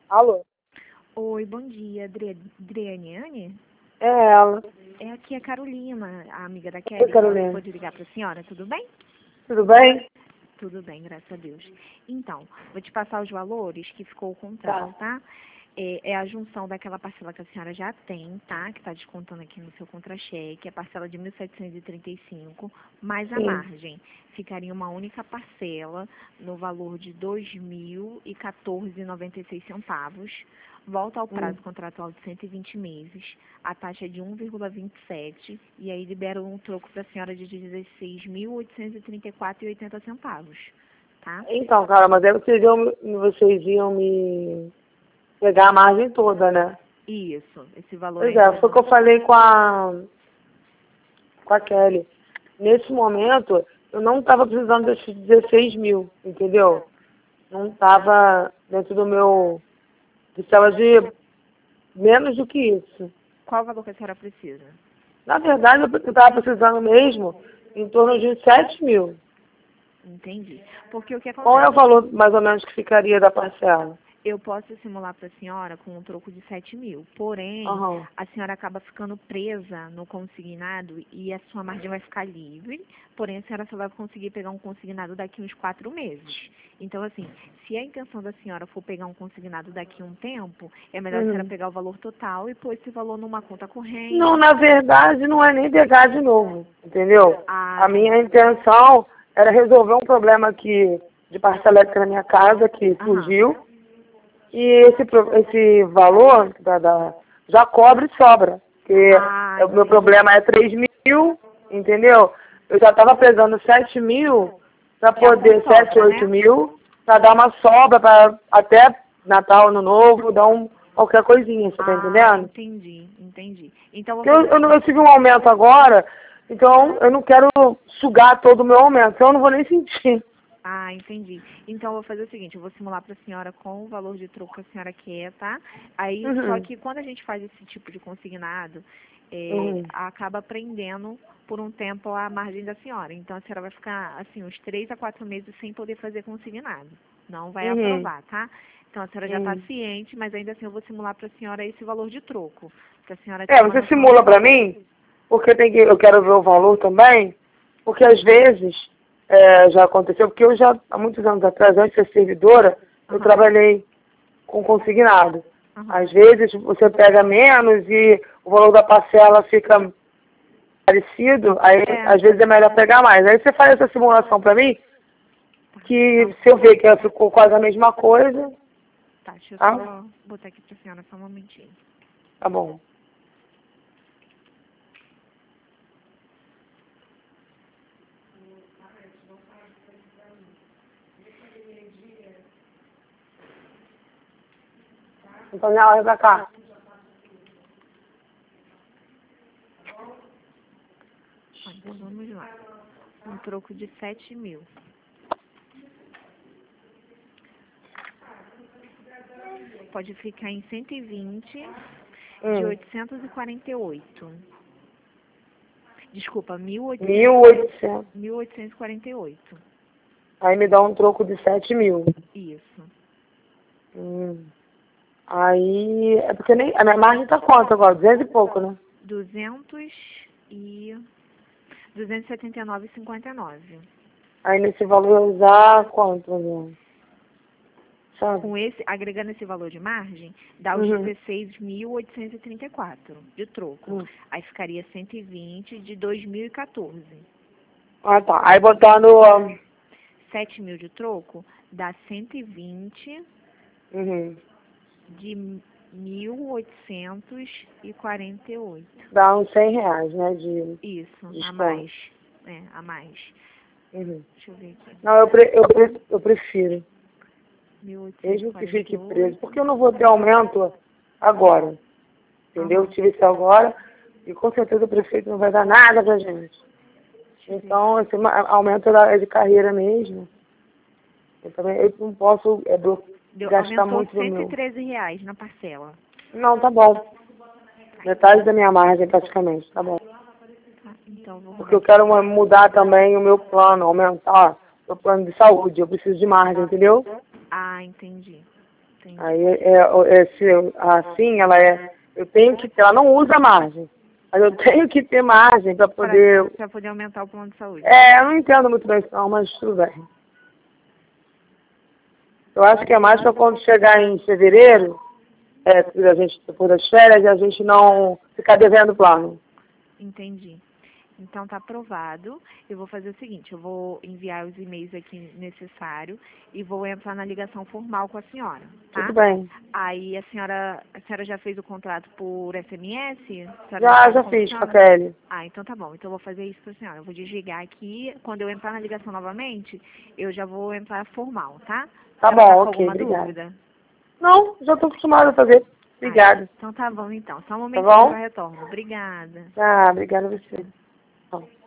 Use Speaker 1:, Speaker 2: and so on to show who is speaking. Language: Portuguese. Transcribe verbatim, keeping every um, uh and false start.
Speaker 1: Alô?
Speaker 2: Oi, bom dia, Adri Adriane?
Speaker 1: É ela.
Speaker 2: É aqui a Carolina, a amiga da
Speaker 1: Oi,
Speaker 2: Kelly.
Speaker 1: Carolina.
Speaker 2: Pode ligar para a senhora, tudo bem?
Speaker 1: Tudo bem?
Speaker 2: Tudo bem, graças a Deus. Então, vou te passar os valores que ficou o contrato,
Speaker 1: Tá.
Speaker 2: tá? É, é a junção daquela parcela que a senhora já tem, tá? Que está descontando aqui no seu contra-cheque, a parcela de mil setecentos e trinta e cinco, mais a
Speaker 1: Sim.
Speaker 2: margem. Ficaria uma única parcela no valor de dois mil e quatorze reais e noventa e seis centavos. Volta ao prazo
Speaker 1: Hum.
Speaker 2: contratual de cento e vinte meses, a taxa é de um vírgula vinte e sete e aí libera um troco para a senhora de dezesseis mil oitocentos e trinta e quatro reais e oitenta centavos, tá?
Speaker 1: Então, cara, mas aí vocês iam, vocês iam me pegar a margem toda, né?
Speaker 2: Isso, esse valor
Speaker 1: Pois
Speaker 2: ainda
Speaker 1: é, foi o que eu falei com a, com a Kelly. Nesse momento, eu não estava precisando desses dezesseis mil, entendeu? Não estava dentro do meu... Precisava de menos do que isso.
Speaker 2: Qual o valor que a senhora precisa?
Speaker 1: Na verdade, eu estava precisando mesmo em torno de sete mil.
Speaker 2: Entendi. Porque o que
Speaker 1: Qual é o
Speaker 2: acontece?
Speaker 1: valor, mais ou menos, que ficaria da parcela?
Speaker 2: Eu posso simular para a senhora com um troco de sete mil. Porém,
Speaker 1: Aham.
Speaker 2: a senhora acaba ficando presa no consignado e a sua margem vai ficar livre. Porém, a senhora só vai conseguir pegar um consignado daqui uns quatro meses. Então, assim, se a intenção da senhora for pegar um consignado daqui a um tempo, é melhor a senhora
Speaker 1: Uhum.
Speaker 2: pegar o valor total e pôr esse valor numa conta corrente.
Speaker 1: Não, na verdade, não é nem pegar de novo, entendeu?
Speaker 2: Ah,
Speaker 1: A minha intenção era resolver um problema aqui de parcela elétrica na minha casa, que
Speaker 2: aham.
Speaker 1: surgiu, e esse, pro- esse valor da, da- já cobre e sobra, porque
Speaker 2: Ah,
Speaker 1: é- o meu
Speaker 2: entendi.
Speaker 1: problema é três mil, entendeu? Eu já estava pesando sete mil para
Speaker 2: Já com
Speaker 1: poder,
Speaker 2: sobra,
Speaker 1: sete, oito
Speaker 2: né?
Speaker 1: mil, para dar uma sobra para até Natal, Ano Novo, dar um, qualquer coisinha, você tá
Speaker 2: Ah,
Speaker 1: entendendo?
Speaker 2: entendi, entendi. Então, eu vou
Speaker 1: Porque eu,
Speaker 2: fazer o
Speaker 1: eu, não- eu
Speaker 2: seguinte.
Speaker 1: tive um aumento agora, então eu não quero sugar todo o meu aumento, então eu não vou nem sentir.
Speaker 2: Ah, entendi. Então, eu vou fazer o seguinte, eu vou simular para a senhora com o valor de troco que a senhora quer, tá? Aí, só
Speaker 1: Uhum,
Speaker 2: que quando a gente faz esse tipo de consignado, é,
Speaker 1: uhum,
Speaker 2: acaba prendendo por um tempo a margem da senhora. Então, a senhora vai ficar, assim, uns três a quatro meses sem poder fazer consignado. Não vai
Speaker 1: uhum,
Speaker 2: aprovar, tá? Então, a senhora já está
Speaker 1: uhum.
Speaker 2: ciente, mas ainda assim eu vou simular para a senhora esse valor de troco, para a senhora ter
Speaker 1: É,
Speaker 2: uma
Speaker 1: você
Speaker 2: noção
Speaker 1: simula pra
Speaker 2: melhor.
Speaker 1: mim, porque tem que, eu quero ver o valor também, porque às vezes é, já aconteceu, porque eu já, há muitos anos atrás, antes de ser servidora, eu
Speaker 2: Aham,
Speaker 1: trabalhei com consignado.
Speaker 2: aham.
Speaker 1: Às vezes você pega menos e o valor da parcela fica parecido, aí
Speaker 2: É,
Speaker 1: às vezes é melhor pegar mais. Aí você faz essa simulação pra mim,
Speaker 2: tá.
Speaker 1: que
Speaker 2: Então,
Speaker 1: se eu ver que ela ficou quase a mesma coisa,
Speaker 2: tá, deixa eu
Speaker 1: tá?
Speaker 2: só botar aqui para a senhora só um momentinho.
Speaker 1: Tá bom. Então, minha hora pra cá.
Speaker 2: Ó, então vamos lá. Um troco de sete mil. Pode ficar em cento e vinte de
Speaker 1: Hum.
Speaker 2: oitocentos e quarenta e oito. Desculpa, mil oitocentos
Speaker 1: Mil
Speaker 2: e
Speaker 1: e
Speaker 2: quarenta
Speaker 1: oitocentos.
Speaker 2: mil oitocentos e quarenta e oito.
Speaker 1: Aí me dá um troco de sete mil.
Speaker 2: Isso.
Speaker 1: Hum. Aí, é porque nem, a minha margem tá quanto agora? duzentos e pouco, né?
Speaker 2: duzentos e duzentos e setenta e nove e cinquenta e nove.
Speaker 1: Aí nesse valor eu usar quanto, né? Sabe?
Speaker 2: Com esse, agregando esse valor de margem, dá os
Speaker 1: Uhum.
Speaker 2: dezesseis mil oitocentos e trinta e quatro de troco.
Speaker 1: Hum.
Speaker 2: Aí ficaria cento e vinte de dois mil e quatorze.
Speaker 1: Ah, tá. Aí botando... Um,
Speaker 2: sete mil de troco dá cento e vinte
Speaker 1: uhum.
Speaker 2: de mil oitocentos e quarenta e oito.
Speaker 1: Dá uns cem reais, né? De
Speaker 2: Isso, a
Speaker 1: desconto.
Speaker 2: mais. É, a mais.
Speaker 1: Uhum.
Speaker 2: Deixa eu ver aqui.
Speaker 1: Não, eu, pre, eu, pre, eu prefiro. Mesmo que fique preso.
Speaker 2: mil oitocentos e quarenta e oito.
Speaker 1: Porque eu não vou ter aumento agora. Entendeu? Eu
Speaker 2: Aham.
Speaker 1: tive isso agora e com certeza o prefeito não vai dar nada pra gente.
Speaker 2: Deixa eu ver.
Speaker 1: Então, esse ma- aumento da- é de carreira mesmo. Eu também eu não posso é, blo-
Speaker 2: Deu,
Speaker 1: gastar
Speaker 2: aumentou
Speaker 1: muito do
Speaker 2: cento e
Speaker 1: meu.
Speaker 2: treze reais na parcela.
Speaker 1: Não, tá bom. Metade da minha margem praticamente, tá bom.
Speaker 2: Tá, então vamos
Speaker 1: Porque
Speaker 2: ver
Speaker 1: eu
Speaker 2: aqui.
Speaker 1: quero uma- mudar também o meu plano, aumentar o meu plano de saúde. Eu preciso de margem, entendeu?
Speaker 2: Ah, entendi. Entendi.
Speaker 1: Aí, é, é, se, eu- assim, ela é, eu tenho que ter, ela não usa margem, mas eu tenho que ter margem para poder,
Speaker 2: Para poder aumentar o plano de saúde.
Speaker 1: é, eu não entendo muito bem isso não, mas tudo bem. Eu acho que é mais para quando chegar em fevereiro, é, a gente, depois das férias, a gente não ficar devendo o plano.
Speaker 2: Entendi. Então tá aprovado. Eu vou fazer o seguinte, eu vou enviar os e-mails aqui necessários e vou entrar na ligação formal com a senhora, tá?
Speaker 1: Tudo bem.
Speaker 2: Aí a senhora, a senhora já fez o contrato por S M S? A senhora
Speaker 1: Já,
Speaker 2: sabe
Speaker 1: já
Speaker 2: como
Speaker 1: fiz com a
Speaker 2: funciona?
Speaker 1: Kelly.
Speaker 2: Ah, então tá bom. Então eu vou fazer isso pra senhora. Eu vou desligar aqui. Quando eu entrar na ligação novamente, eu já vou entrar formal, tá?
Speaker 1: Tá
Speaker 2: A senhora tá
Speaker 1: bom,
Speaker 2: com
Speaker 1: ok,
Speaker 2: alguma
Speaker 1: obrigada.
Speaker 2: dúvida?
Speaker 1: Não, já estou acostumada a fazer.
Speaker 2: Ah,
Speaker 1: Obrigada.
Speaker 2: então tá bom então. Só um
Speaker 1: Tá
Speaker 2: momentinho que eu já
Speaker 1: bom?
Speaker 2: retorno. Obrigada.
Speaker 1: Ah, obrigada a você. Tá.